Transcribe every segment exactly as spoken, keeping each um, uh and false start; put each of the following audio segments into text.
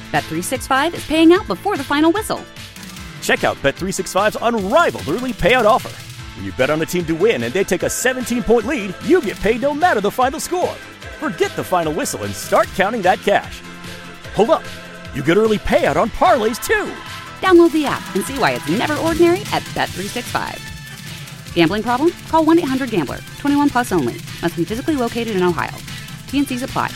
Bet three sixty-five is paying out before the final whistle. Check out Bet three sixty-five's unrivaled early payout offer. When you bet on a team to win and they take a seventeen-point lead, you get paid no matter the final score. Forget the final whistle and start counting that cash. Hold up. You get early payout on parlays, too. Download the app and see why it's never ordinary at Bet three sixty-five. Gambling problem? Call one eight hundred gambler. twenty-one plus only. Must be physically located in Ohio. T N Cs apply.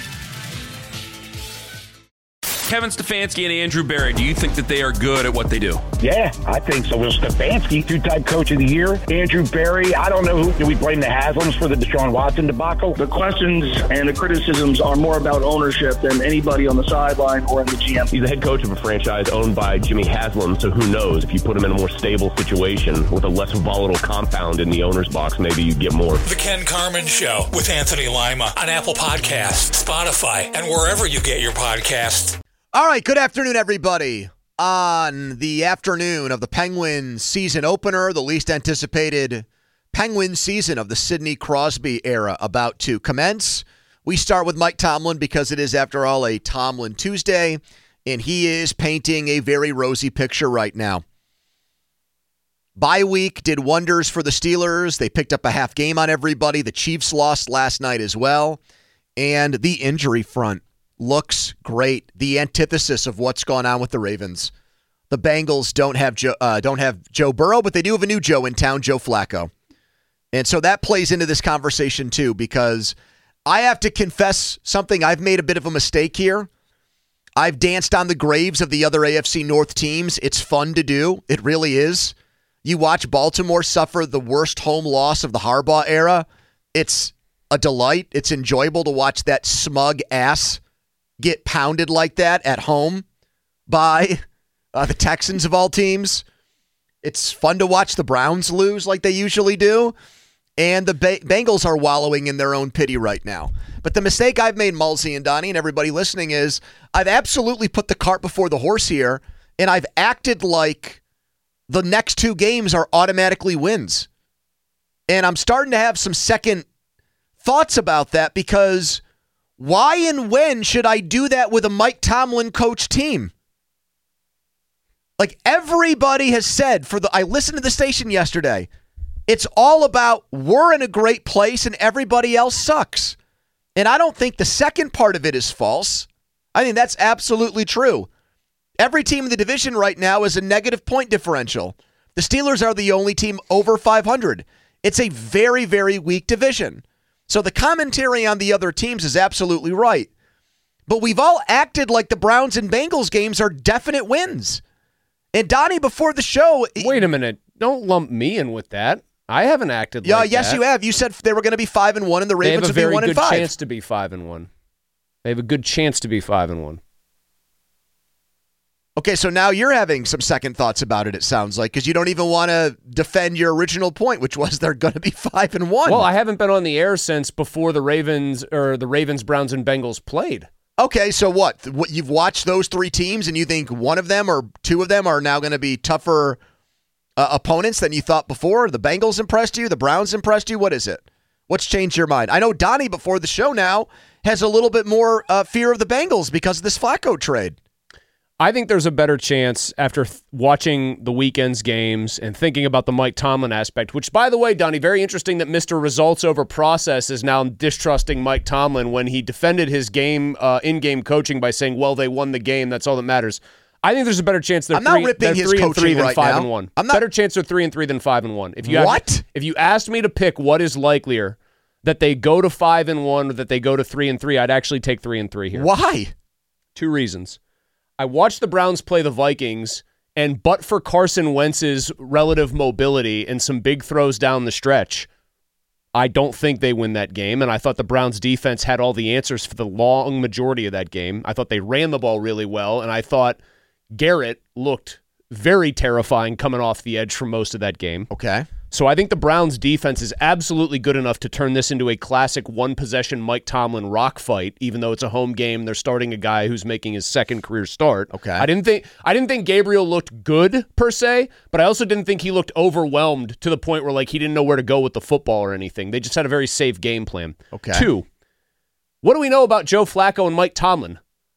Kevin Stefanski and Andrew Berry, do you think that they are good at what they do? Yeah, I think so. Well, Stefanski, two-time coach of the year. Andrew Berry, I don't know who. Do we blame the Haslams for the Deshaun Watson debacle? The questions and the criticisms are more about ownership than anybody on the sideline or in the G M. He's the head coach of a franchise owned by Jimmy Haslam, so who knows? If you put him in a more stable situation with a less volatile compound in the owner's box, maybe you get more. The Ken Carman Show with Anthony Lima on Apple Podcasts, Spotify, and wherever you get your podcasts. All right, good afternoon, everybody. On the afternoon of the Penguins season opener, the least anticipated Penguins season of the Sidney Crosby era about to commence. We start with Mike Tomlin because it is, after all, a Tomlin Tuesday, and he is painting a very rosy picture right now. Bye week did wonders for the Steelers. They picked up a half game on everybody. The Chiefs lost last night as well. And the injury front looks great. The antithesis of what's gone on with the Ravens. The Bengals don't have Joe, uh, don't have Joe Burrow, but they do have a new Joe in town, Joe Flacco. And so that plays into this conversation too, because I have to confess something. I've made a bit of a mistake here. I've danced on the graves of the other A F C North teams. It's fun to do. It really is. You watch Baltimore suffer the worst home loss of the Harbaugh era. It's a delight. It's enjoyable to watch that smug ass get pounded like that at home by uh, the Texans of all teams. It's fun to watch the Browns lose like they usually do. And the ba- Bengals are wallowing in their own pity right now. But the mistake I've made, Mulsey and Donnie and everybody listening, is I've absolutely put the cart before the horse here, and I've acted like the next two games are automatically wins. And I'm starting to have some second thoughts about that, because why and when should I do that with a Mike Tomlin coach team? Like everybody has said, for the I listened to the station yesterday, it's all about we're in a great place and everybody else sucks. And I don't think the second part of it is false. I think that's absolutely true. Every team in the division right now is a negative point differential. The Steelers are the only team over five hundred. It's a very, very weak division. So the commentary on the other teams is absolutely right. But we've all acted like the Browns and Bengals games are definite wins. And Donnie, before the show... Wait a minute. Don't lump me in with that. I haven't acted yeah, like yes, that. you have. You said they were going to be five and one, and the Ravens would be one and five. They have a very good chance to be five and one. They have a good chance to be five and one. Okay, so now you're having some second thoughts about it, it sounds like, because you don't even want to defend your original point, which was they're going to be five and one. Well, I haven't been on the air since before the Ravens or the Ravens, Browns, and Bengals played. Okay, so what? What you've watched those three teams, and you think one of them or two of them are now going to be tougher uh, opponents than you thought before? The Bengals impressed you? The Browns impressed you? What is it? What's changed your mind? I know Donnie, before the show now, has a little bit more uh, fear of the Bengals because of this Flacco trade. I think there's a better chance after th- watching the weekend's games and thinking about the Mike Tomlin aspect, which, by the way, Donnie, very interesting that Mister Results Over Process is now distrusting Mike Tomlin when he defended his game, uh, in-game coaching by saying, well, they won the game. That's all that matters. I think there's a better chance they're I'm not three, ripping they're his three and three than right five now. and one. I'm not... Better chance they're three and three than five and one. If you what? Asked, if you asked me to pick what is likelier, that they go to five and one or that they go to three and three, I'd actually take three and three here. Why? Two reasons. I watched the Browns play the Vikings, and but for Carson Wentz's relative mobility and some big throws down the stretch, I don't think they win that game. And I thought the Browns defense had all the answers for the long majority of that game. I thought they ran the ball really well, and I thought Garrett looked very terrifying coming off the edge for most of that game. Okay. So I think the Browns defense is absolutely good enough to turn this into a classic one-possession Mike Tomlin rock fight, even though it's a home game. They're starting a guy who's making his second career start. Okay. I didn't think I didn't think Gabriel looked good per se, but I also didn't think he looked overwhelmed to the point where like he didn't know where to go with the football or anything. They just had a very safe game plan. Okay. Two, what do we know about Joe Flacco and Mike Tomlin?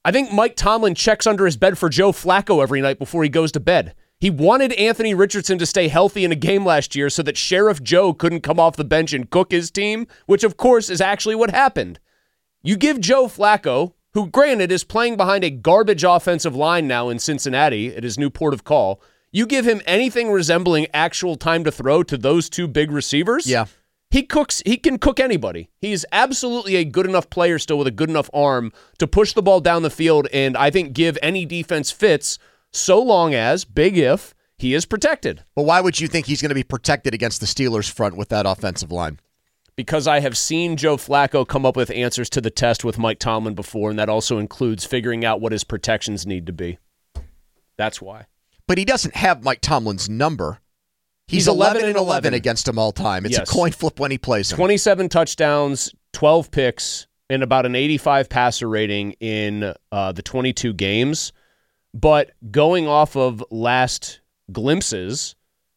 I think Mike Tomlin checks under his bed for Joe Flacco every night before he goes to bed. He wanted Anthony Richardson to stay healthy in a game last year so that Sheriff Joe couldn't come off the bench and cook his team, which of course is actually what happened. You give Joe Flacco, who granted is playing behind a garbage offensive line now in Cincinnati at his new port of call, you give him anything resembling actual time to throw to those two big receivers, yeah, he cooks. He can cook anybody. He's absolutely a good enough player still with a good enough arm to push the ball down the field and I think give any defense fits so long as, big if, he is protected. But why would you think he's going to be protected against the Steelers front with that offensive line? Because I have seen Joe Flacco come up with answers to the test with Mike Tomlin before, and that also includes figuring out what his protections need to be. That's why. But he doesn't have Mike Tomlin's number. He's, He's eleven and eleven against him all time. It's yes. a coin flip when he plays him. twenty-seven touchdowns, twelve picks, and about an eighty-five passer rating in uh, the twenty-two games. But going off of last glimpses,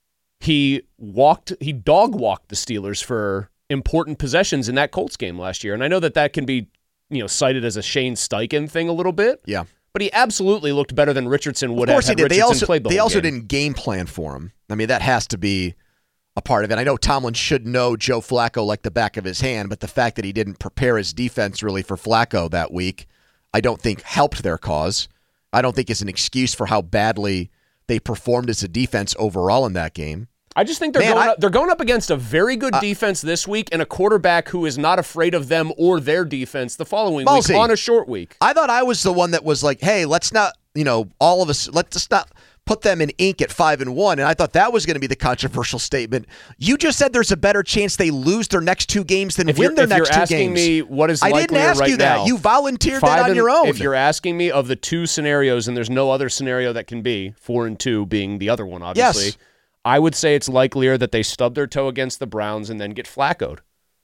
he walked, he dog walked the Steelers for important possessions in that Colts game last year. And I know that that can be, you know, cited as a Shane Steichen thing a little bit. Yeah. But he absolutely looked better than Richardson would of course have. He did. They also, played the they whole also game. didn't game plan for him. I mean, that has to be a part of it. I know Tomlin should know Joe Flacco like the back of his hand, but the fact that he didn't prepare his defense really for Flacco that week, I don't think helped their cause. I don't think it's an excuse for how badly they performed as a defense overall in that game. I just think they're Man, going I, up, they're going up against a very good uh, defense this week and a quarterback who is not afraid of them or their defense the following Ballsy. week on a short week. I thought I was the one that was like, hey, let's not, you know, all of us, let's just not put them in ink at five and one. And I thought that was going to be the controversial statement. You just said there's a better chance they lose their next two games than if win their next two games. If you're asking me what is I likelier didn't ask right you that. now, You volunteered five that on and, your own. If you're asking me of the two scenarios, and there's no other scenario that can be, four and two being the other one, obviously, yes. I would say it's likelier that they stub their toe against the Browns and then get flaccoed.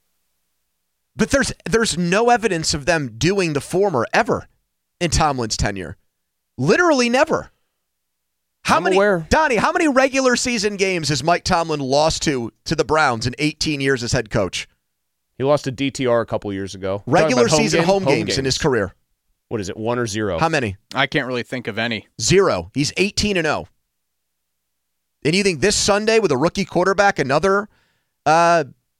But there's there's no evidence of them doing the former ever in Tomlin's tenure. Literally never. How I'm many, aware. Donnie, how many regular season games has Mike Tomlin lost to to the Browns in eighteen years as head coach? He lost to D T R a couple years ago. Regular season game? home, home games, games in his career. What is it, one or zero? How many? I can't really think of any. Zero. He's eighteen and oh. And you think this Sunday with a rookie quarterback, another uh,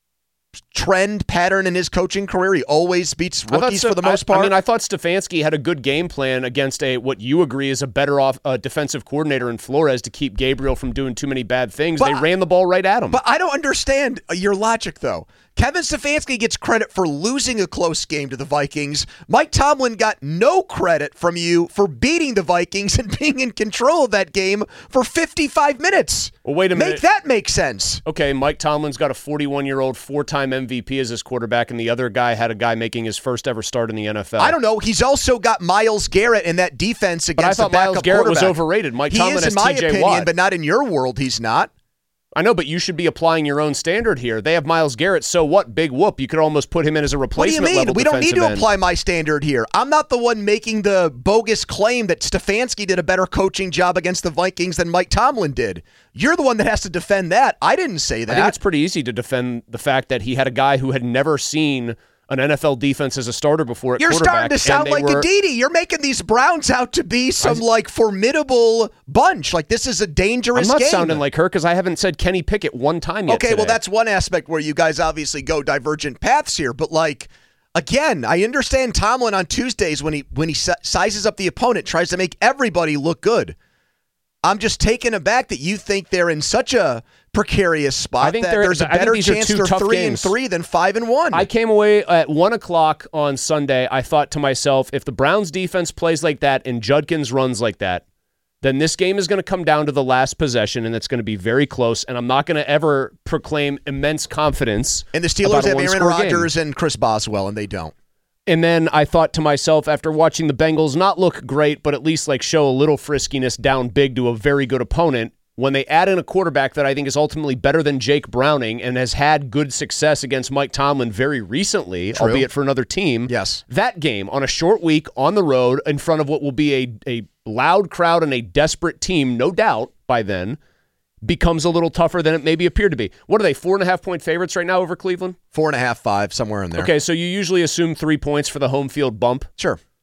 trend pattern in his coaching career? He always beats rookies St- for the most I, part. I mean, I thought Stefanski had a good game plan against a what you agree is a better off uh, defensive coordinator in Flores to keep Gabriel from doing too many bad things. But, they ran the ball right at him. But I don't understand your logic, though. Kevin Stefanski gets credit for losing a close game to the Vikings. Mike Tomlin got no credit from you for beating the Vikings and being in control of that game for fifty-five minutes. Well, wait a minute. Make that make sense. Okay, Mike Tomlin's got a forty-one-year-old four-time M V P as his quarterback, and the other guy had a guy making his first ever start in the N F L. I don't know. He's also got Myles Garrett in that defense against but I thought the backup Myles Garrett was quarterback. overrated. Mike he Tomlin is, has in my T J opinion, Watt. but not in your world. He's not. I know, but you should be applying your own standard here. They have Myles Garrett, so what? Big whoop. You could almost put him in as a replacement What do you mean? level We don't need to defensive end. apply my standard here. I'm not the one making the bogus claim that Stefanski did a better coaching job against the Vikings than Mike Tomlin did. You're the one that has to defend that. I didn't say that. I think it's pretty easy to defend the fact that he had a guy who had never seen an N F L defense as a starter before at You're quarterback. starting to sound like were, Aditi. You're making these Browns out to be some I, like formidable bunch. Like this is a dangerous game. I'm not game. sounding like her because I haven't said Kenny Pickett one time yet Okay, today. well that's one aspect where you guys obviously go divergent paths here. But like, again, I understand Tomlin on Tuesdays when he when he sizes up the opponent, tries to make everybody look good. I'm just taken aback that you think they're in such a precarious spot I think that there's there's a better chance they're three games. and three than five and one. I came away at one o'clock on Sunday. I thought to myself, if the Browns defense plays like that and Judkins runs like that, then this game is going to come down to the last possession, and it's going to be very close. And I'm not going to ever proclaim immense confidence. And the Steelers have Aaron Rodgers and Chris Boswell, and they don't. And then I thought to myself, after watching the Bengals not look great, but at least like show a little friskiness down big to a very good opponent, when they add in a quarterback that I think is ultimately better than Jake Browning and has had good success against Mike Tomlin very recently, True. albeit for another team, yes, that game on a short week on the road in front of what will be a, a loud crowd and a desperate team, no doubt, by then, becomes a little tougher than it maybe appeared to be. What are they, four and a half point favorites right now over Cleveland? Four and a half, five, somewhere in there. Okay, so you usually assume three points for the home field bump. Sure.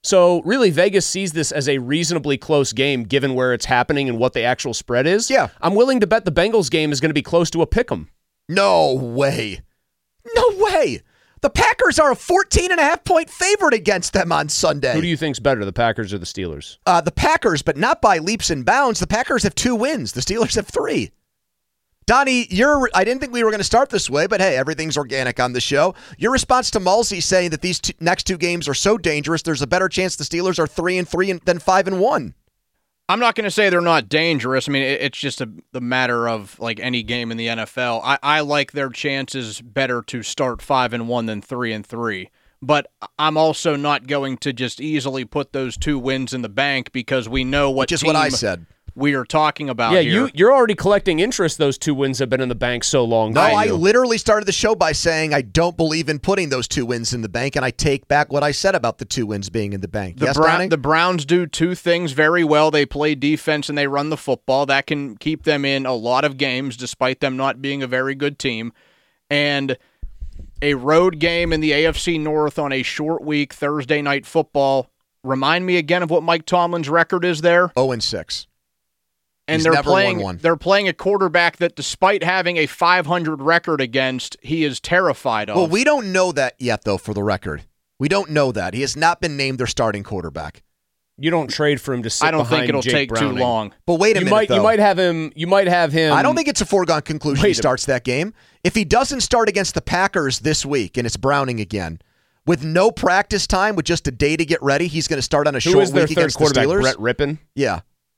So really, Vegas sees this as a reasonably close game given where it's happening and what the actual spread is. Yeah. I'm willing to bet the Bengals game is going to be close to a pick'em. No way. No way. The Packers are a fourteen and a half point favorite against them on Sunday. Who do you think's better, the Packers or the Steelers? Uh, the Packers, but not by leaps and bounds. The Packers have two wins. The Steelers have three. Donnie, you're, I didn't think we were going to start this way, but hey, everything's organic on the show. Your response to Mulsey saying that these two, next two games are so dangerous, there's a better chance the Steelers are three and three and, than five and one. I'm not going to say they're not dangerous. I mean, it, it's just a, the matter of like any game in the N F L. I, I like their chances better to start five and one than three and three. But I'm also not going to just easily put those two wins in the bank because we know what Which is team what I said. we are talking about yeah, here. you, you're already collecting interest. Those two wins have been in the bank so long. No, I you? literally started the show by saying I don't believe in putting those two wins in the bank, and I take back what I said about the two wins being in the bank. The, yes, Brown, Donnie? the Browns do two things very well. They play defense and they run the football. That can keep them in a lot of games despite them not being a very good team. And a road game in the A F C North on a short week, Thursday night football. Remind me again of what Mike Tomlin's record is there. oh and six. And He's they're never playing won one. they're playing a quarterback that despite having a five hundred record against, he is terrified of. Well, we don't know that yet, though, for the record. We don't know that. He has not been named their starting quarterback. You don't trade for him to sit I don't behind think it'll Jake take Browning. too long. But wait a you minute, might, though. You might have him. You might have him. I don't think it's a foregone conclusion Wait he a- starts that game. If he doesn't start against the Packers this week, and it's Browning again, with no practice time, with just a day to get ready, he's going to start on a Who short is their week third against the quarterback? Steelers. Brett Rippon. Yeah.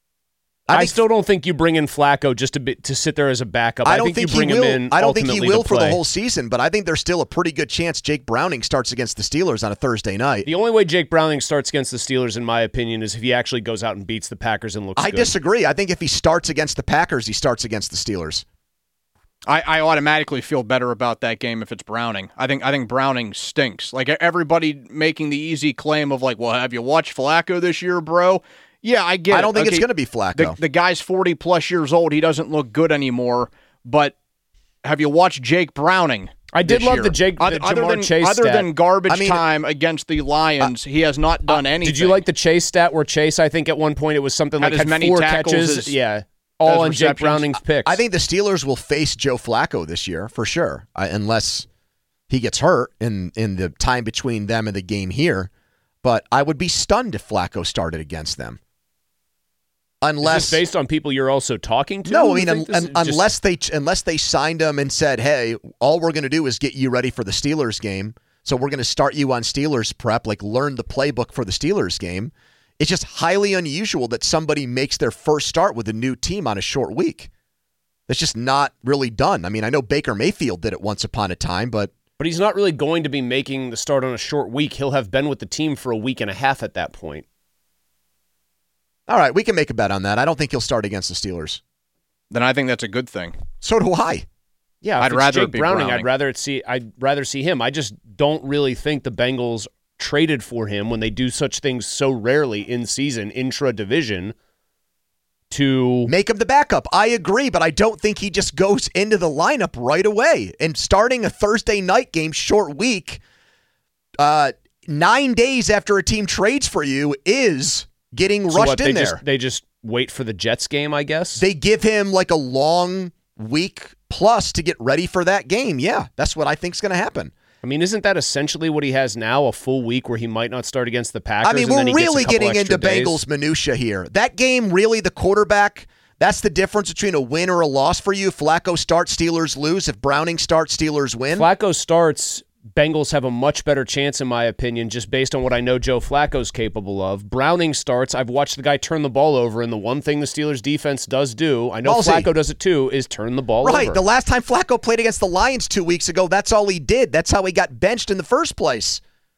I, think- still don't think you bring in Flacco just to be, to sit there as a backup. I don't think, think, you bring he will. him in. I don't think he ultimately will to for the play. whole season, but I think there's still a pretty good chance Jake Browning starts against the Steelers on a Thursday night. The only way Jake Browning starts against the Steelers, in my opinion, is if he actually goes out and beats the Packers and looks I good. disagree. I think if he starts against the Packers, he starts against the Steelers. I, I automatically feel better about that game if it's Browning. I think I think Browning stinks. Like everybody making the easy claim of like, well, have you watched Flacco this year, bro? Yeah, I get it. I don't think Okay, it's going to be Flacco. The, the guy's forty plus years old. He doesn't look good anymore. But have you watched Jake Browning? I did this love year? the Jake the other, other Jamar than Chase other stat. than garbage I mean, time against the Lions, he has not done anything. Did you like the Chase stat where Chase, I think at one point it was something Had like as had many four tackles catches. as- yeah. All on Jake receptions? Browning's picks. I think the Steelers will face Joe Flacco this year for sure, uh, unless he gets hurt in, in the time between them and the game here. But I would be stunned if Flacco started against them. Unless Is this based on people you're also talking to? no, I You mean, think un, this un, is just- unless they unless they signed him and said, "Hey, all we're going to do is get you ready for the Steelers game, so we're going to start you on Steelers prep, like learn the playbook for the Steelers game." It's just highly unusual that somebody makes their first start with a new team on a short week. That's just not really done. I mean, I know Baker Mayfield did it once upon a time, but But he's not really going to be making the start on a short week. He'll have been with the team for a week and a half at that point. all right, we can make a bet on that. I don't think he'll start against the Steelers. Then I think that's a good thing. So do I. Yeah, if I'd it's rather Jake it be Browning, Browning. I'd rather it see. I'd rather see him. I just don't really think the Bengals traded for him when they do such things so rarely in season, intra division. To Make him the backup. I agree, but I don't think he just goes into the lineup right away. And starting a Thursday night game, short week, uh, nine days after a team trades for you is getting so rushed what, in they there. Just, they just wait for the Jets game, I guess. They give him like a long week plus to get ready for that game. Yeah, that's what I think is going to happen. I mean, isn't that essentially what he has now? A full week where he might not start against the Packers. I mean, and we're then he gets a really couple getting extra into days? Bengals minutia here. That game, really, the quarterback, that's the difference between a win or a loss for you. Flacco starts, Steelers lose. If Browning starts, Steelers win. Flacco starts, Bengals have a much better chance, in my opinion, just based on what I know Joe Flacco's capable of. Browning starts, I've watched the guy turn the ball over, and the one thing the Steelers defense does do, I know Ballsy. Flacco does it too, is turn the ball Right. over. The last time Flacco played against the Lions two weeks ago, that's all he did. That's how he got benched in the first place.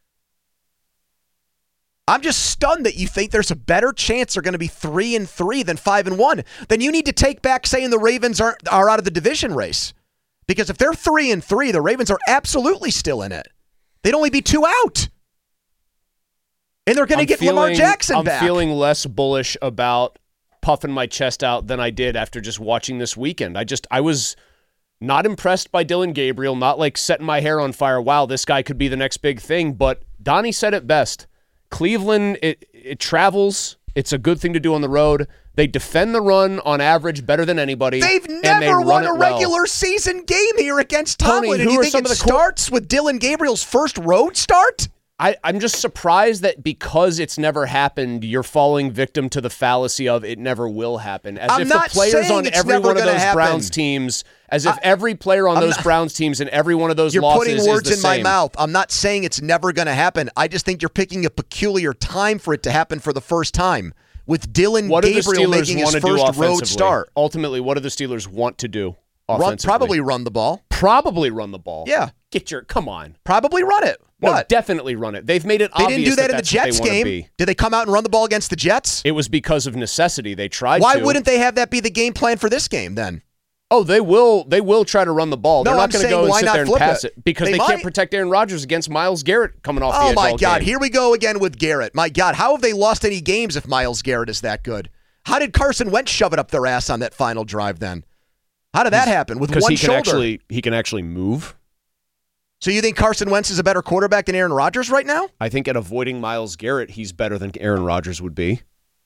I'm just stunned that you think there's a better chance they're going to be three and three than five and one. Then you need to take back saying the Ravens are are out of the division race, because if they're three and three, the Ravens are absolutely still in it. They'd only be two out, and they're going to I'm get feeling, Lamar Jackson I'm back. feeling less bullish about puffing my chest out than I did after just watching this weekend. I just I was not impressed by Dylan Gabriel, not like setting my hair on fire. Wow, this guy could be the next big thing. But Donnie said it best. Cleveland, it, it travels. It's a good thing to do on the road. They defend the run on average better than anybody. They've and never they run won a it well. regular season game here against Tomlin. Tony, and who you are think some it of the cor- starts with Dylan Gabriel's first road start? I, I'm just surprised that because it's never happened, you're falling victim to the fallacy of it never will happen. As I'm if not the players saying on it's every never one of gonna those happen. Browns teams, as if I- every player on I'm those not- Browns teams and every one of those You're losses putting words is the in my same. mouth. I'm not saying it's never going to happen. I just think you're picking a peculiar time for it to happen for the first time. With Dylan What do the Gabriel Steelers making his want to do first road offensively? start. Ultimately, what do the Steelers want to do Run, offensively? probably run the ball. Probably run the ball. Yeah. Get your, come on. Probably run it. No, What? definitely run it. They've made it They obvious didn't do that, in the that's what Jets they wanna game. be. Did they come out and run the ball against the Jets? It was because of necessity. They tried Why to. wouldn't they have that be the game plan for this game then? Oh, they will. They will try to run the ball. No, They're not I'm going to saying go and why sit not there and flip pass it? it, because They they, might. can't protect Aaron Rodgers against Myles Garrett coming off the Oh edge my all God, game. here we go again with Garrett. My God, how have they lost any games if Myles Garrett is that good? How did Carson Wentz shove it up their ass on that final drive then? How did that happen with Because one he can shoulder? actually he can actually move. So you think Carson Wentz is a better quarterback than Aaron Rodgers right now? I think at avoiding Myles Garrett, he's better than Aaron Rodgers would be.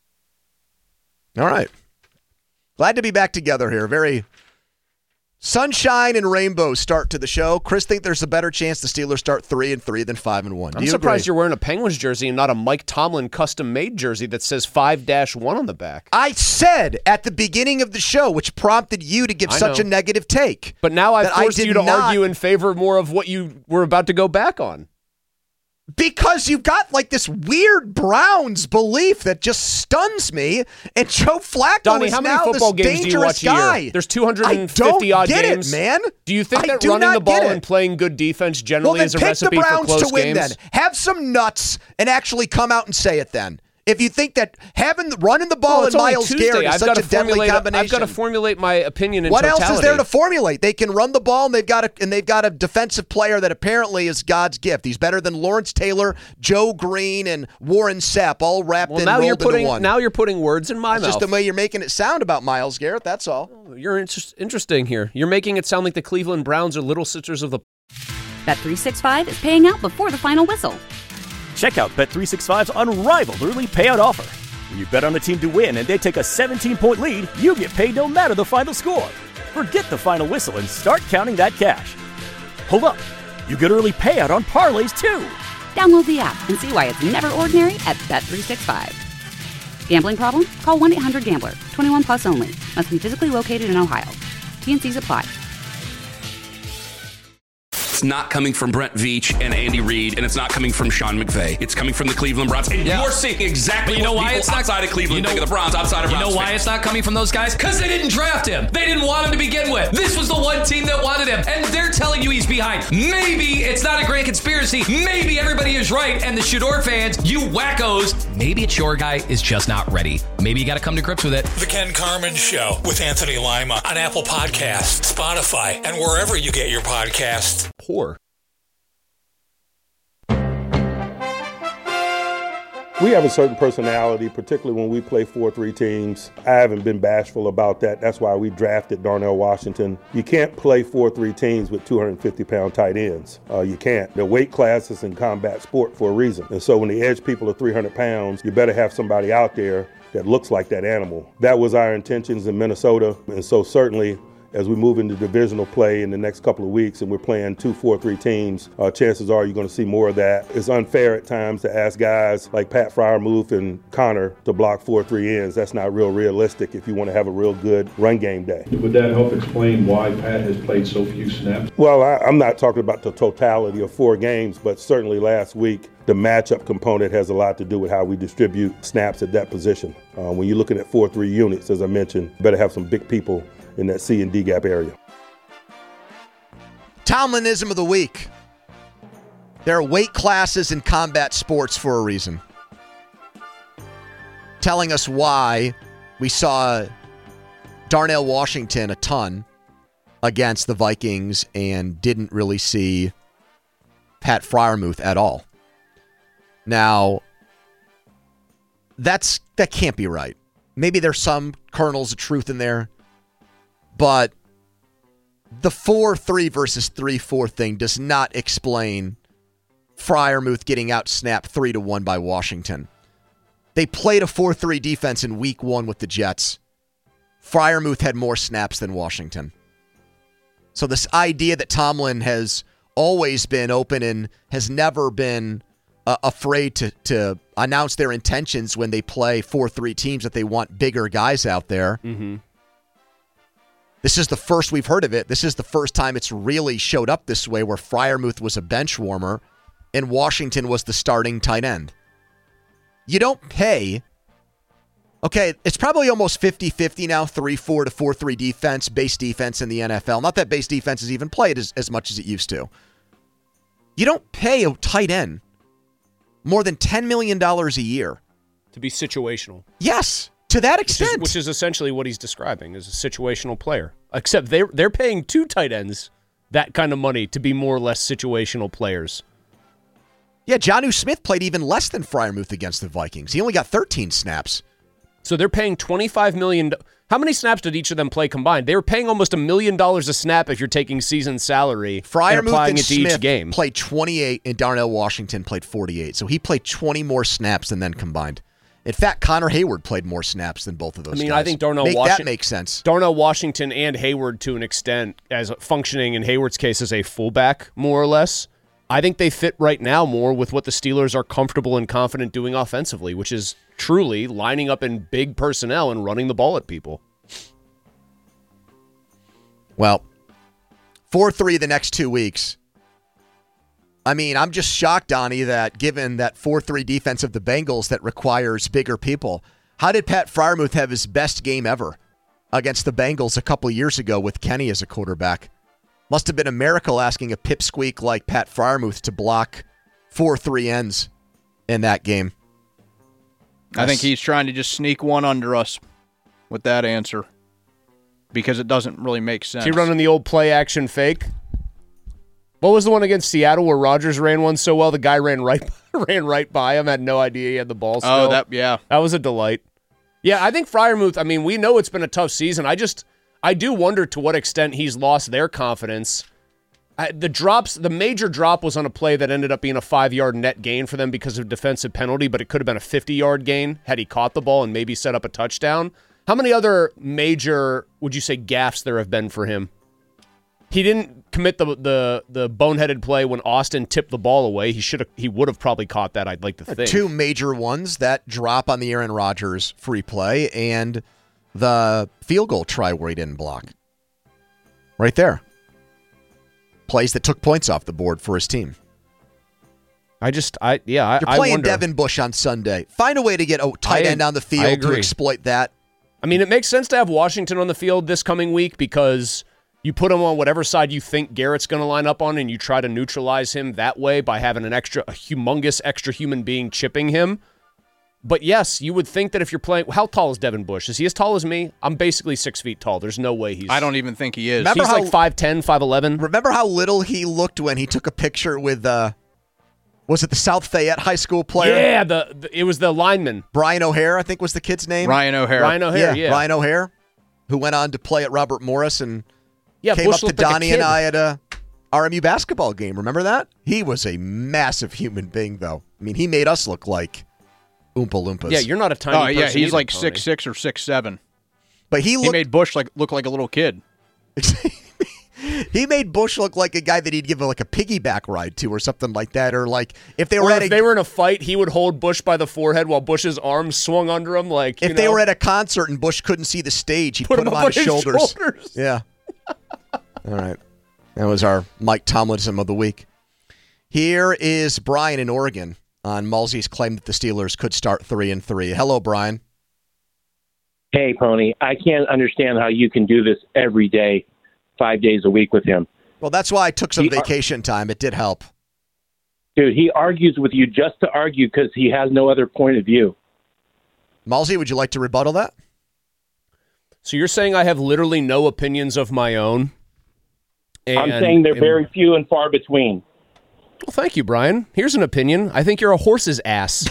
All right. Glad to be back together here. Very sunshine and rainbow start to the show. Chris think there's a better chance the Steelers start three and three than five and one. Do I'm you surprised agree? you're wearing a Penguins jersey and not a Mike Tomlin custom-made jersey that says five dash one on the back. I said at the beginning of the show, which prompted you to give I such know. a negative take. But now I that I forced did you to not- argue in favor more of what you were about to go back on. Because you've got like this weird Browns belief that just stuns me, and Joe Flacco Donnie, is how many now football this games do you dangerous watch a guy. year? There's two hundred fifty I don't odd get games. it, man. Do you think I that do running not the ball get it. and playing good defense Well, generally then is a pick recipe the for Browns close to win. games? Then have some nuts and actually come out and say it. Then, if you think that having running the ball Well, it's and only Miles Tuesday. Garrett is I've such got a to deadly formulate. combination, I've got to formulate my opinion in what totality. else is there to formulate? They can run the ball, and they've got a and they've got a defensive player that apparently is God's gift. He's better than Lawrence Taylor, Joe Green, and Warren Sapp, all wrapped Well, in now rolled you're into putting one. now you're putting words in my It's mouth. just the way you're making it sound about Myles Garrett. That's all. You're inter- interesting here. You're making it sound like the Cleveland Browns are little sisters of the. Bet three sixty-five is paying out before the final whistle. Check out Bet three sixty-five's unrivaled early payout offer. When you bet on a team to win and they take a seventeen-point lead, you get paid no matter the final score. Forget the final whistle and start counting that cash. Hold up. You get early payout on parlays, too. Download the app and see why it's never ordinary at Bet three sixty-five. Gambling problem? Call one eight hundred gambler. twenty-one plus only. Must be physically located in Ohio. T N Cs apply. It's not coming from Brent Veach and Andy Reid, and it's not coming from Sean McVay. It's coming from the Cleveland Browns. And Yeah. you're seeing exactly But you know what why people it's not outside of Cleveland you know, think of the Browns, outside of You Browns know why fans. it's not coming from those guys? Because they didn't draft him. They didn't want him to begin with. This was the one team that wanted him, and they're telling you he's behind. Maybe it's not a grand conspiracy. Maybe everybody is right, and the Shador fans, you wackos, maybe it's your guy is just not ready. Maybe you got to come to grips with it. The Ken Carmen Show with Anthony Lima on Apple Podcasts, Spotify, and wherever you get your podcasts. Poor. We have a certain personality, particularly when we play four three teams. I haven't been bashful about that. That's why we drafted Darnell Washington. You can't play four three teams with two hundred fifty pound tight ends. Uh, you can't. The weight classes in combat sport for a reason. And so when the edge people are three hundred pounds, you better have somebody out there that looks like that animal. That was our intentions in Minnesota. And so certainly, as we move into divisional play in the next couple of weeks and we're playing two four three teams, uh, chances are you're going to see more of that. It's unfair at times to ask guys like Pat Freiermuth and Connor to block four three ends. That's not real realistic if you want to have a real good run game day. Would that help explain why Pat has played so few snaps? Well, I, I'm not talking about the totality of four games, but certainly last week, the matchup component has a lot to do with how we distribute snaps at that position. Uh, when you're looking at four three units, as I mentioned, you better have some big people in that C and D gap area. Tomlinism of the week. There are weight classes in combat sports for a reason. Telling us why we saw Darnell Washington a ton against the Vikings and didn't really see Pat Freiermuth at all. Now, that's that can't be right. Maybe there's some kernels of truth in there. But the four three versus three four thing does not explain Freiermuth getting out-snapped three to one by Washington. They played a four three defense in week one with the Jets. Freiermuth had more snaps than Washington. So this idea that Tomlin has always been open and has never been uh, afraid to, to announce their intentions when they play four three teams that they want bigger guys out there. Mm-hmm. This is the first we've heard of it. This is the first time it's really showed up this way, where Freiermuth was a bench warmer and Washington was the starting tight end. You don't pay... Okay, it's probably almost fifty-fifty now, three four to four three defense, base defense in the N F L. Not that base defense is even played as, as much as it used to. You don't pay a tight end more than ten million dollars a year. To be situational. Yes, to that extent. Which is, which is essentially what he's describing, as a situational player. Except they're, they're paying two tight ends that kind of money to be more or less situational players. Yeah, Jonnu Smith played even less than Freiermuth against the Vikings. He only got thirteen snaps. So they're paying twenty-five million dollars. How many snaps did each of them play combined? They were paying almost a million dollars a snap if you're taking season salary Freiermuth and applying and it to Smith each game. Played twenty-eight, and Darnell Washington played forty-eight. So he played twenty more snaps than them combined. In fact, Connor Hayward played more snaps than both of those I mean, guys. I think Darnell Make Washington... That makes sense. Darnell Washington and Hayward, to an extent, as functioning in Hayward's case as a fullback, more or less. I think they fit right now more with what the Steelers are comfortable and confident doing offensively, which is truly lining up in big personnel and running the ball at people. Well, four three the next two weeks. I mean, I'm just shocked, Donnie, that given that four three defense of the Bengals that requires bigger people, how did Pat Freiermuth have his best game ever against the Bengals a couple years ago with Kenny as a quarterback? Must have been a miracle asking a pipsqueak like Pat Freiermuth to block four three ends in that game. I think he's trying to just sneak one under us with that answer because it doesn't really make sense. Is he running the old play action fake? What was the one against Seattle where Rodgers ran one so well the guy ran right ran right by him, had no idea he had the ball still? Oh, that yeah. That was a delight. Yeah, I think Freiermuth, I mean, we know it's been a tough season. I just I do wonder to what extent he's lost their confidence. I, the drops, the major drop was on a play that ended up being a five-yard net gain for them because of defensive penalty, but it could have been a fifty-yard gain had he caught the ball and maybe set up a touchdown. How many other major, would you say, gaffes there have been for him? He didn't commit the the the boneheaded play when Austin tipped the ball away. He should have. He would have probably caught that, I'd like to think. Two major ones, that drop on the Aaron Rodgers free play and the field goal try where he didn't block. Right there. Plays that took points off the board for his team. I just, I yeah, I, You're playing I wonder. Devin Bush on Sunday. Find a way to get a tight I, end on the field to exploit that. I mean, it makes sense to have Washington on the field this coming week because you put him on whatever side you think Garrett's going to line up on, and you try to neutralize him that way by having an extra, a humongous extra human being chipping him. But yes, you would think that if you're playing, how tall is Devin Bush? Is he as tall as me? I'm basically six feet tall. There's no way he's. I don't even think he is. Remember he's how, like five ten, five eleven. Remember how little he looked when he took a picture with, uh, was it the South Fayette High School player? Yeah, the, the it was the lineman. Brian O'Hare, I think was the kid's name. Ryan O'Hare. Ryan O'Hare, yeah. yeah. Ryan O'Hare, who went on to play at Robert Morris and yeah, came Bush up to looked like a Donnie kid. and I at a R M U basketball game. Remember that? He was a massive human being, though. I mean, he made us look like Oompa Loompas. Yeah, you're not a tiny Oh, person yeah, he's either, like Tony. six six or six seven. But he, looked, he made Bush like look like a little kid. He made Bush look like a guy that he'd give like a piggyback ride to or something like that. Or like if they were Or at if a, they were in a fight, he would hold Bush by the forehead while Bush's arms swung under him. Like if you they know, were at a concert and Bush couldn't see the stage, he'd Put put, him him up on his his shoulders. shoulders. Yeah. All right. That was our Mike Tomlinson of the week. Here is Brian in Oregon on Malsey's claim that the Steelers could start three and three. Hello, Brian. Hey, Pony. I can't understand how you can do this every day, five days a week with him. Well, that's why I took some He- vacation time. It did help. Dude, he argues with you just to argue because he has no other point of view. Malsey, would you like to rebuttal that? So you're saying I have literally no opinions of my own? And, I'm saying they're and- very few and far between. Well, thank you, Brian. Here's an opinion. I think you're a horse's ass.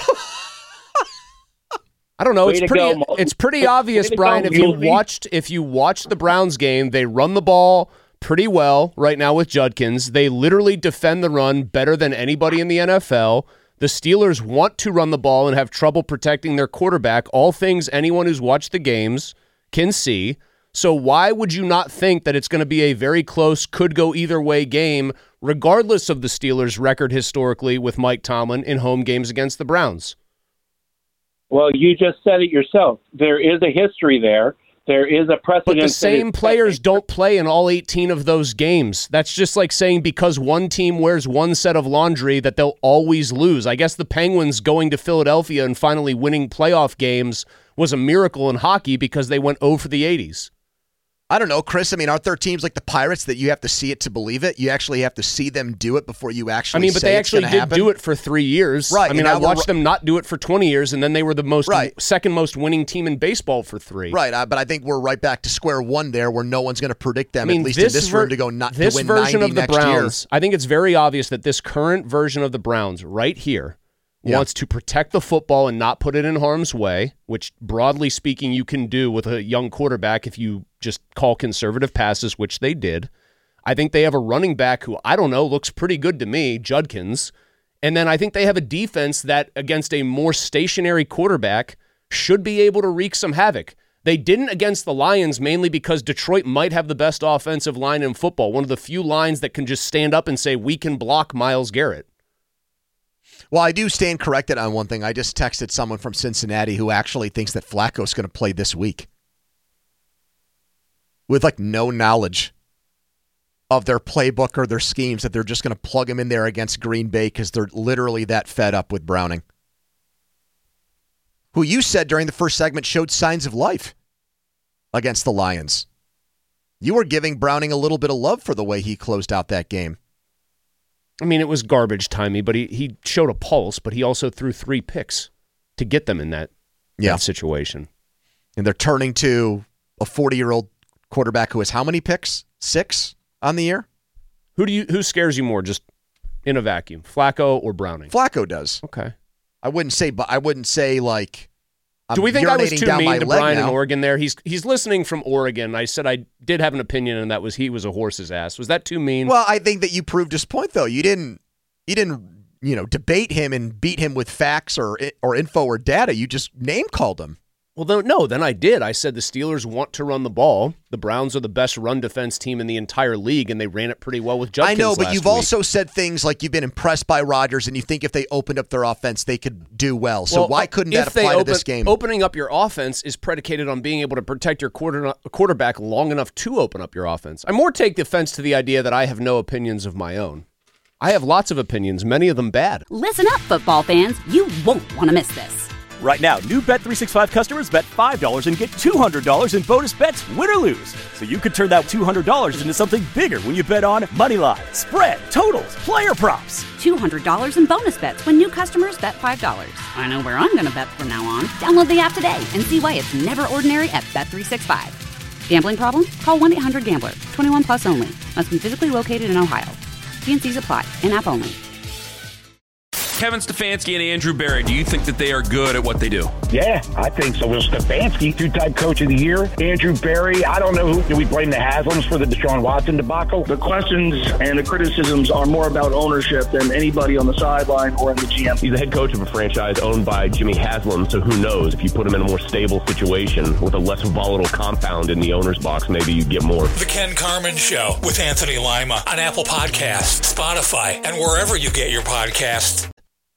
I don't know. Way It's to pretty. go, Mo. It's pretty Way obvious, to Brian. go, If you Muley. watched, if you watched the Browns game, they run the ball pretty well right now with Judkins. They literally defend the run better than anybody in the N F L. The Steelers want to run the ball and have trouble protecting their quarterback, all things anyone who's watched the games can see. So why would you not think that it's going to be a very close, could go either way game, regardless of the Steelers' record historically with Mike Tomlin in home games against the Browns? Well, you just said it yourself. There is a history there. There is a precedent. But the same players don't play in all eighteen of those games. That's just like saying because one team wears one set of laundry that they'll always lose. I guess the Penguins going to Philadelphia and finally winning playoff games was a miracle in hockey because they went oh for the eighties. I don't know, Chris. I mean, aren't there teams like the Pirates that you have to see it to believe it? You actually have to see them do it before you actually I mean, but say they it's actually gonna did happen. do it for three years. Right. I mean, and I now we're- watched them not do it for twenty years, and then they were the most Right. second most winning team in baseball for three. Right, uh, but I think we're right back to square one there where no one's going to predict them, I mean, at least this in this ver- room, to go not this to win version ninety of the next Browns, year. I think it's very obvious that this current version of the Browns right here Yeah. wants to protect the football and not put it in harm's way, which broadly speaking you can do with a young quarterback if you just call conservative passes, which they did. I think they have a running back who, I don't know, looks pretty good to me, Judkins. And then I think they have a defense that, against a more stationary quarterback, should be able to wreak some havoc. They didn't against the Lions, mainly because Detroit might have the best offensive line in football, one of the few lines that can just stand up and say, we can block Myles Garrett. Well, I do stand corrected on one thing. I just texted someone from Cincinnati who actually thinks that Flacco's going to play this week with like no knowledge of their playbook or their schemes, that they're just going to plug him in there against Green Bay because they're literally that fed up with Browning, who you said during the first segment showed signs of life against the Lions. You were giving Browning a little bit of love for the way he closed out that game. I mean, it was garbage timey, but he, he showed a pulse, but he also threw three picks to get them in that, yeah. that situation. And they're turning to a forty-year-old quarterback who has how many picks? Six on the year? Who do you who scares you more, just in a vacuum, Flacco or Browning? Flacco does. Okay. I wouldn't say, but I wouldn't say like. I'm do we think I was urinating too down my mean to leg Brian now. in Oregon there? He's he's listening from Oregon. I said I did have an opinion, and that was he was a horse's ass. Was that too mean? Well, I think that you proved his point, though. You didn't, you didn't, you know, debate him and beat him with facts or or info or data. You just name called him. Well, then, no, then I did. I said the Steelers want to run the ball. The Browns are the best run defense team in the entire league, and they ran it pretty well with Judkins I know, but last you've week. also said things like you've been impressed by Rodgers, and you think if they opened up their offense, they could do well. So Well, why couldn't if that they apply open, to this game? Opening up your offense is predicated on being able to protect your quarter, quarterback long enough to open up your offense. I more take offense to the idea that I have no opinions of my own. I have lots of opinions, many of them bad. Listen up, football fans. You won't want to miss this. Right now, new Bet three sixty-five customers bet five dollars and get two hundred dollars in bonus bets, win or lose. So you could turn that two hundred dollars into something bigger when you bet on money line, spread, totals, player props. two hundred dollars in bonus bets when new customers bet five dollars. I know where I'm going to bet from now on. Download the app today and see why it's never ordinary at Bet three sixty-five. Gambling problem? Call one eight hundred gambler. twenty-one plus only. Must be physically located in Ohio. T and C's apply. In-app only. Kevin Stefanski and Andrew Berry, do you think that they are good at what they do? Yeah, I think so. Will Stefanski, two-time coach of the year. Andrew Berry, I don't know who. Do we blame the Haslams for the Deshaun Watson debacle? The questions and the criticisms are more about ownership than anybody on the sideline or in the G M. He's the head coach of a franchise owned by Jimmy Haslam, so who knows? If you put him in a more stable situation with a less volatile compound in the owner's box, maybe you get more. The Ken Carman Show with Anthony Lima on Apple Podcasts, Spotify, and wherever you get your podcasts.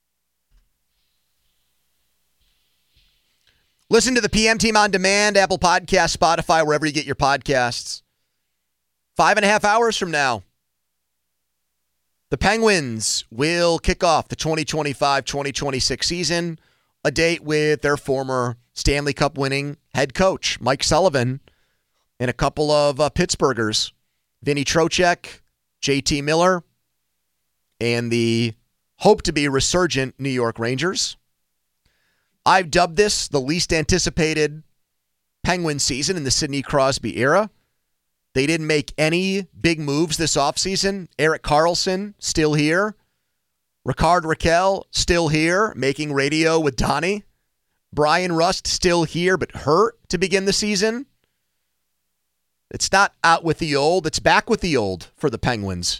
Listen to the P M Team on demand, Apple Podcasts, Spotify, wherever you get your podcasts. Five and a half hours from now, the Penguins will kick off the twenty twenty-five twenty twenty-six season, a date with their former Stanley Cup winning head coach, Mike Sullivan, and a couple of uh, Pittsburghers, Vinny Trocheck, J T Miller, and the hope-to-be resurgent New York Rangers. I've dubbed this the least anticipated Penguin season in the Sidney Crosby era. They didn't make any big moves this offseason. Erik Karlsson, still here. Rickard Rakell, still here, making radio with Donnie. Brian Rust, still here, but hurt to begin the season. It's not out with the old. It's back with the old for the Penguins.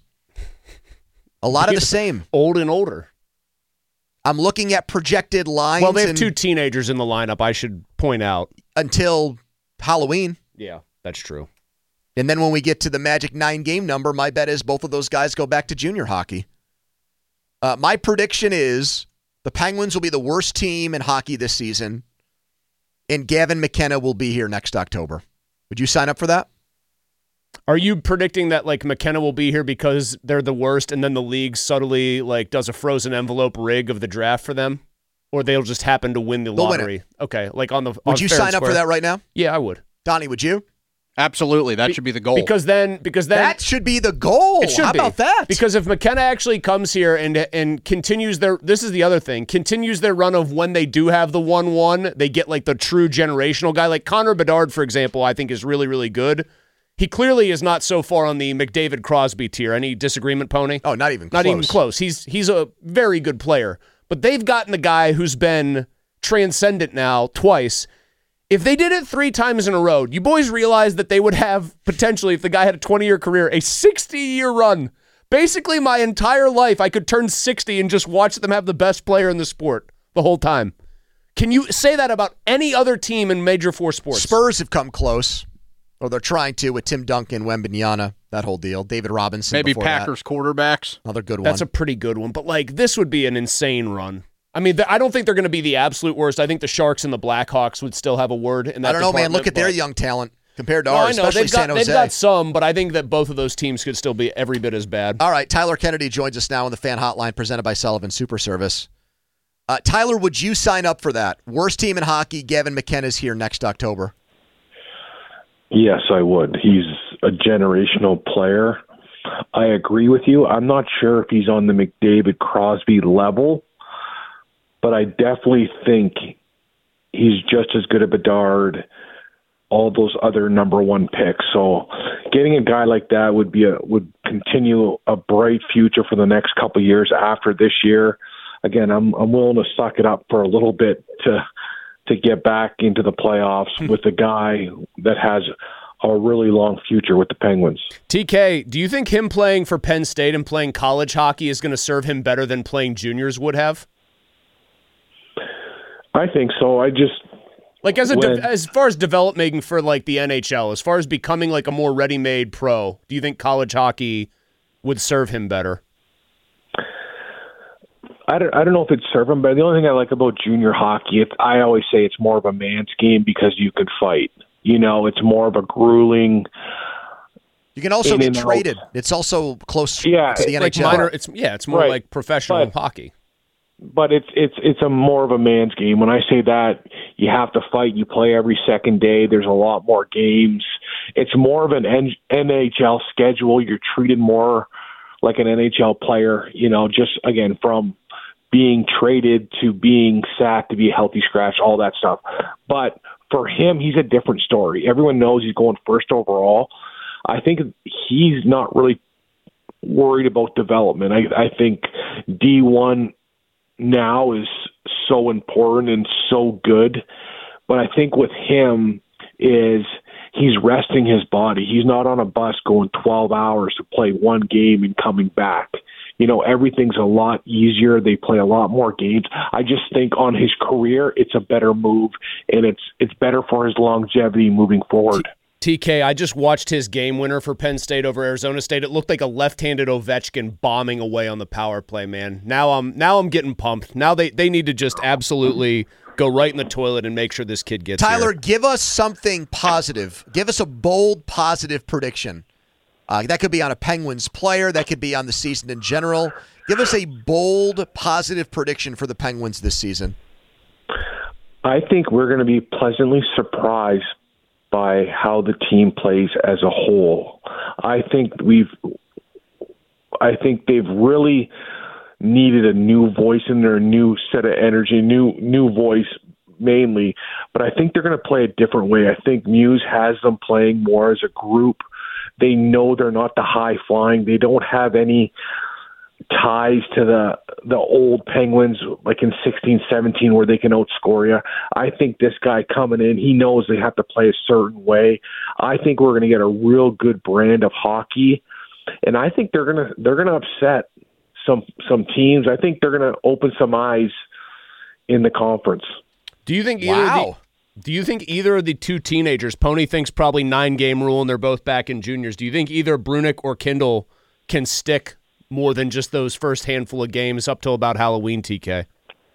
A lot of the same. Old and older. I'm looking at projected lines. Well, they have two teenagers in the lineup, I should point out. Until Halloween. Yeah, that's true. And then when we get to the magic nine-game number, my bet is both of those guys go back to junior hockey. Uh, my prediction is the Penguins will be the worst team in hockey this season, and Gavin McKenna will be here next October. Would you sign up for that? Are you predicting that like McKenna will be here because they're the worst, and then the league subtly like does a frozen envelope rig of the draft for them, or they'll just happen to win the They'll win lottery? it. Okay, like on the. Would on you fair sign up square. for that right now? Yeah, I would. Donnie, would you? Absolutely, that Be- should be the goal. Because then, because then that should be the goal. It should How be. about that? Because if McKenna actually comes here and and continues their, this is the other thing, continues their run of when they do have the one one, they get like the true generational guy. Like Connor Bedard, for example, I think is really, really good. He clearly is not so far on the McDavid Crosby tier. Any disagreement, Pony? Oh, not even not close. even close. He's he's a very good player. But they've gotten the guy who's been transcendent now twice. If they did it three times in a row, you boys realize that they would have potentially, if the guy had a twenty-year career, a sixty-year run. Basically, my entire life, I could turn sixty and just watch them have the best player in the sport the whole time. Can you say that about any other team in Major Four sports? Spurs have come close, or they're trying to with Tim Duncan, Wembanyama, that whole deal. David Robinson. Maybe before Packers that. quarterbacks. Another good one. That's a pretty good one. But, like, this would be an insane run. I mean, I don't think they're going to be the absolute worst. I think the Sharks and the Blackhawks would still have a word in that I don't know, man. Look department, at their but- young talent compared to No, ours, I know. especially They've got, San Jose. they've got some, but I think that both of those teams could still be every bit as bad. All right, Tyler Kennedy joins us now on the Fan Hotline presented by Sullivan Super Service. Uh, Tyler, would you sign up for that? Worst team in hockey, Gavin McKenna's here next October. Yes, I would. He's a generational player. I agree with you. I'm not sure if he's on the McDavid Crosby level, but I definitely think he's just as good at Bedard, all those other number one picks. So getting a guy like that would be a would continue a bright future for the next couple of years after this year. Again, I'm I'm willing to suck it up for a little bit to to get back into the playoffs with a guy that has a really long future with the Penguins. T K, do you think him playing for Penn State and playing college hockey is going to serve him better than playing juniors would have? I think so. I just like as a when, de- as far as developing for like the N H L, as far as becoming like a more ready-made pro, do you think college hockey would serve him better? I don't, I don't know if it'd serve him, but the only thing I like about junior hockey, it's, I always say it's more of a man's game because you can fight. You know, it's more of a grueling. You can also in be and out. traded. It's also close Yeah, to the like N H L. minor, it's yeah, it's more Right. like professional But- hockey. But it's it's it's a more of a man's game. When I say that, you have to fight. You play every second day. There's a lot more games. It's more of an N H L schedule. You're treated more like an N H L player. You know, just again from being traded to being sat to be a healthy scratch, all that stuff. But for him, he's a different story. Everyone knows he's going first overall. I think he's not really worried about development. I, I think D one now is so important and so good. But I think with him is he's resting his body. He's not on a bus going twelve hours to play one game and coming back. You know, everything's a lot easier. They play a lot more games. I just think on his career, it's a better move, and it's it's better for his longevity moving forward. T K, I just watched his game winner for Penn State over Arizona State. It looked like a left-handed Ovechkin bombing away on the power play, man. Now I'm now I'm getting pumped. Now they, they need to just absolutely go right in the toilet and make sure this kid gets Tyler, here. give us something positive. Give us a bold, positive prediction. Uh, that could be on a Penguins player. That could be on the season in general. Give us a bold, positive prediction for the Penguins this season. I think we're going to be pleasantly surprised by how the team plays as a whole. I think we've I think they've really needed a new voice in there, a new set of energy, new new voice mainly, but I think they're going to play a different way. I think Muse has them playing more as a group. They know they're not the high flying. They don't have any ties to the the old Penguins, like in sixteen, seventeen, where they can outscore you. I think this guy coming in, he knows they have to play a certain way. I think we're going to get a real good brand of hockey, and I think they're going to they're going to upset some some teams. I think they're going to open some eyes in the conference. Do you think either Wow. of the, do you think either of the two teenagers, Pony thinks probably nine game rule and they're both back in juniors, do you think either Brunick or Kindle can stick more than just those first handful of games up till about Halloween, T K?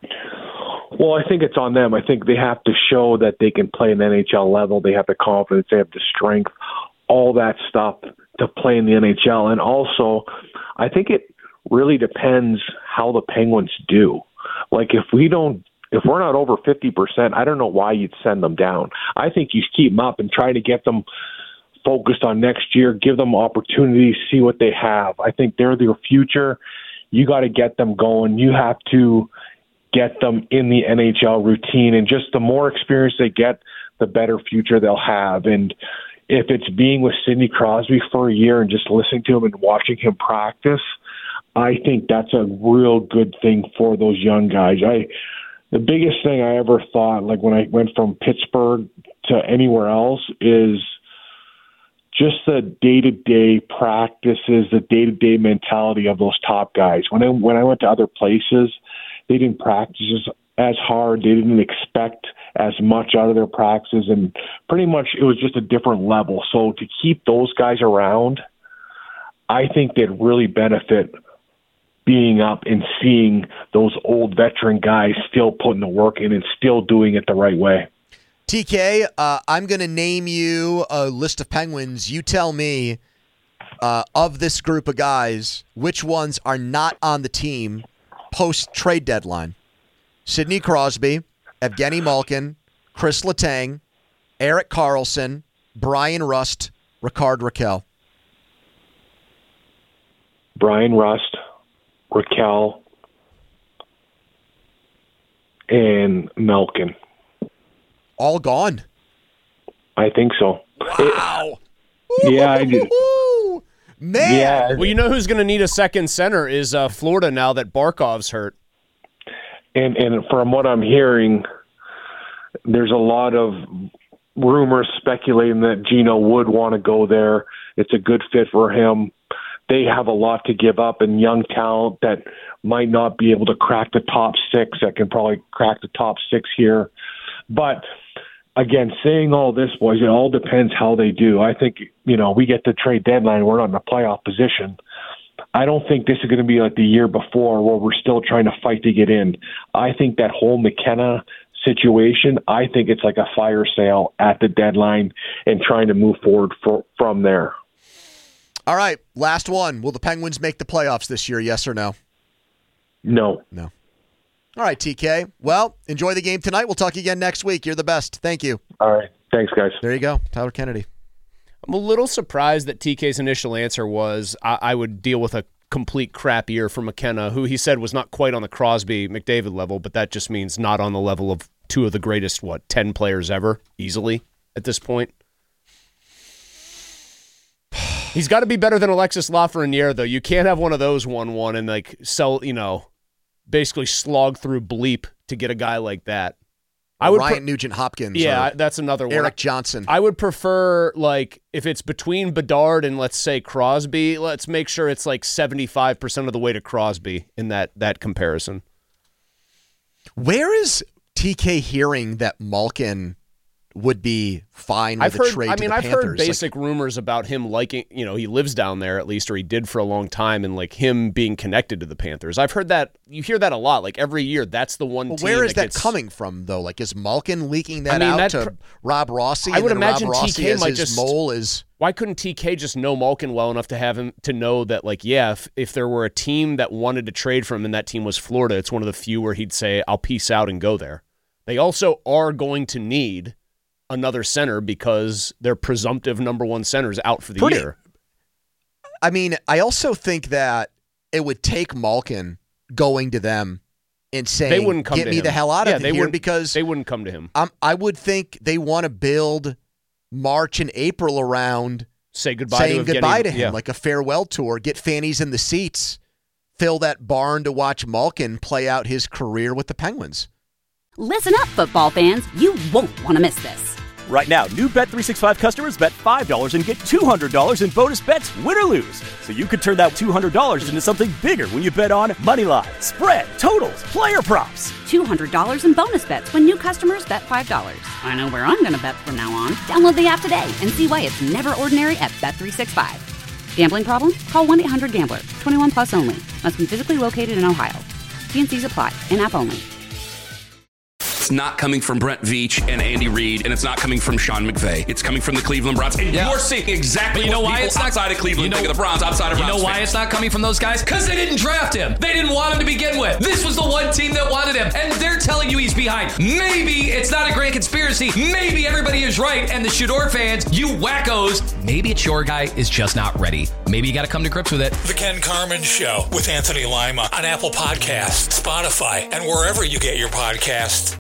Well, I think it's on them. I think they have to show that they can play an N H L level. They have the confidence. They have the strength, all that stuff to play in the N H L. And also, I think it really depends how the Penguins do. Like, if we don't, if we're not over fifty percent, I don't know why you'd send them down. I think you keep them up and try to get them focused on next year, give them opportunities, see what they have. I think they're their future. You got to get them going. You have to get them in the N H L routine, and just the more experience they get, the better future they'll have. And if it's being with Sidney Crosby for a year and just listening to him and watching him practice, I think that's a real good thing for those young guys. I the biggest thing I ever thought, like when I went from Pittsburgh to anywhere else, is just the day-to-day practices, the day-to-day mentality of those top guys. When I when I went to other places, they didn't practice as hard. They didn't expect as much out of their practices, and pretty much it was just a different level. So to keep those guys around, I think they'd really benefit being up and seeing those old veteran guys still putting the work in and still doing it the right way. T K, uh, I'm going to name you a list of Penguins. You tell me, uh, of this group of guys, which ones are not on the team post-trade deadline. Sidney Crosby, Evgeny Malkin, Chris Letang, Erik Karlsson, Brian Rust, Ricard Raquel. Brian Rust, Raquel, and Malkin. All gone. I think so. Wow. It, yeah, I do. Man. Yeah. Well, you know who's going to need a second center is uh, Florida now that Barkov's hurt. And and from what I'm hearing, there's a lot of rumors speculating that Gino would want to go there. It's a good fit for him. They have a lot to give up, and young talent that might not be able to crack the top six that can probably crack the top six here. But again, saying all this, boys, it all depends how they do. I think, you know, we get the trade deadline, we're not in a playoff position. I don't think this is going to be like the year before where we're still trying to fight to get in. I think that whole McKenna situation, I think it's like a fire sale at the deadline and trying to move forward for, from there. All right, last one. Will the Penguins make the playoffs this year, yes or no? No. No. All right, T K. Well, enjoy the game tonight. We'll talk again next week. You're the best. Thank you. All right. Thanks, guys. There you go. Tyler Kennedy. I'm a little surprised that T K's initial answer was I, I would deal with a complete crap year for McKenna, who he said was not quite on the Crosby McDavid level, but that just means not on the level of two of the greatest, what, ten players ever, easily, at this point. He's got to be better than Alexis Lafreniere, though. You can't have one of those one one and, like, sell, you know, basically slog through bleep to get a guy like that. I would Ryan pre- Nugent Hopkins. Yeah, that's another one. Eric Johnson. I would prefer, like, if it's between Bedard and, let's say, Crosby, let's make sure it's like seventy-five percent of the way to Crosby in that that comparison. Where is T K hearing that Malkin would be fine with I've a heard, trade I to mean, the I've Panthers? heard basic like, rumors about him liking, you know, he lives down there at least, or he did for a long time, and like him being connected to the Panthers. I've heard that, you hear that a lot, like every year, that's the one well, team where is that, gets, coming from, though? Like, is Malkin leaking that I mean, out that to pr- Rob Rossi? I would and then imagine Rob Rossi T K as might his just mole is. Why couldn't T K just know Malkin well enough to have him to know that, like, yeah, if, if there were a team that wanted to trade for him and that team was Florida, it's one of the few where he'd say, I'll peace out and go there. They also are going to need another center because their presumptive number one center is out for the Pretty, year. I mean, I also think that it would take Malkin going to them and saying, they wouldn't come get to me him. the hell out yeah, of they here, wouldn't, because they wouldn't come to him. I'm, I would think they want to build March and April around Say goodbye saying to goodbye Evgeny, to him, yeah. like a farewell tour, get fannies in the seats fill that barn to watch Malkin play out his career with the Penguins. Listen up, football fans. You won't want to miss this. Right now, new Bet three sixty-five customers bet five dollars and get two hundred dollars in bonus bets, win or lose. So you could turn that two hundred dollars into something bigger when you bet on money line, spread, totals, player props. two hundred dollars in bonus bets when new customers bet five dollars. I know where I'm going to bet from now on. Download the app today and see why it's never ordinary at Bet three sixty-five. Gambling problem? Call one eight hundred gambler. twenty-one plus only. Must be physically located in Ohio. T and C's apply. In-app only. It's not coming from Brent Veach and Andy Reid, and it's not coming from Sean McVay. It's coming from the Cleveland Browns. And yeah. you're seeing exactly you know what why people it's not, outside of Cleveland you know, think of the Browns, outside of You Browns know why fans. it's not coming from those guys? Because they didn't draft him. They didn't want him to begin with. This was the one team that wanted him, and they're telling you he's behind. Maybe it's not a grand conspiracy. Maybe everybody is right, and the Shador fans, you wackos, maybe it's your guy is just not ready. Maybe you got to come to grips with it. The Ken Carman Show with Anthony Lima on Apple Podcasts, Spotify, and wherever you get your podcasts.